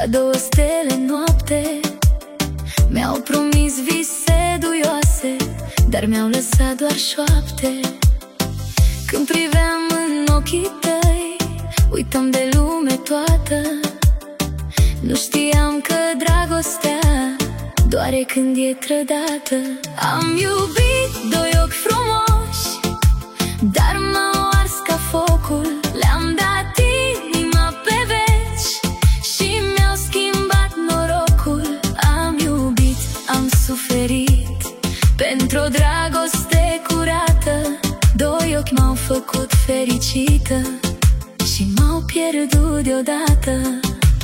ca două stele noapte. Mi-au promis vise duioase, dar mi-au lăsat doar șoapte. Când priveam în ochii tăi, uitam de lume toată. Nu știam că dragostea doare când e trădată. Am iubit doi ochi frumoși, dar m-au ars ca focul. Le-am dat inima pe veci și mi-au schimbat norocul. Am iubit, am suferit pentru o dragoste curată. Doi ochi m-au făcut fericită și m-au pierdut deodată.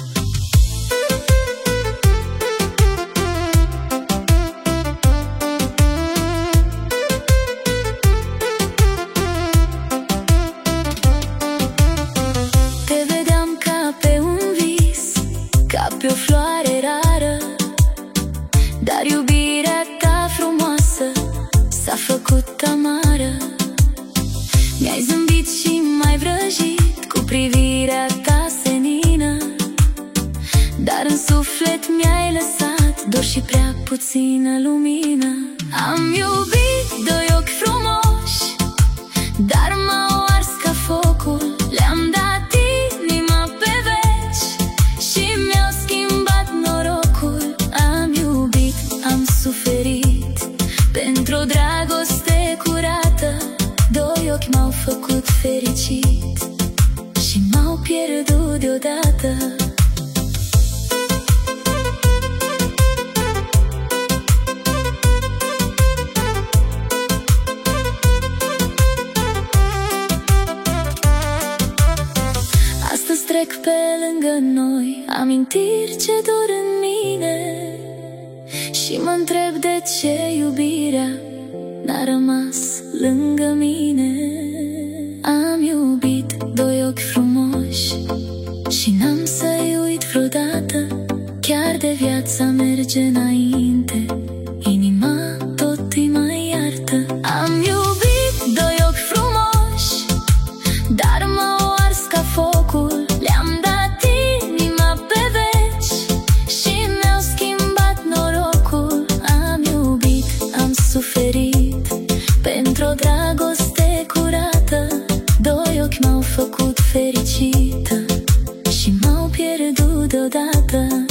Pe o floare rară, dar iubirea ta frumoasă s-a făcut amară. Mi-ai zâmbit și m-ai vrăjit cu privirea ta senină, dar în suflet mi-ai lăsat dor și prea puțină lumină. Am iubit doi ochi frumoși, dar m-au ars ca focul. Le-am dat inima pe veci și mi-au schimbat norocul. Am iubit, am suferit pentru o dragoste curată. Doi ochi m-au făcut fericit și m-au pierdut deodată. Astăzi trec pe lângă noi amintiri ce dor în mine și mă întreb de ce iubirea n-a rămas lângă mine. Am iubit doi ochi frumoși și n-am să-i uit vreodată. Chiar de viața merge înainte, inima tot îi mai iartă. Am iubit doi ochi frumoși, dar m-au ars ca focul. Le-am dat inima pe veci și mi-au schimbat norocul. Am iubit, am suferit pentru o dragoste curată. Doi ochi m-au făcut fericită și m-au pierdut deodată.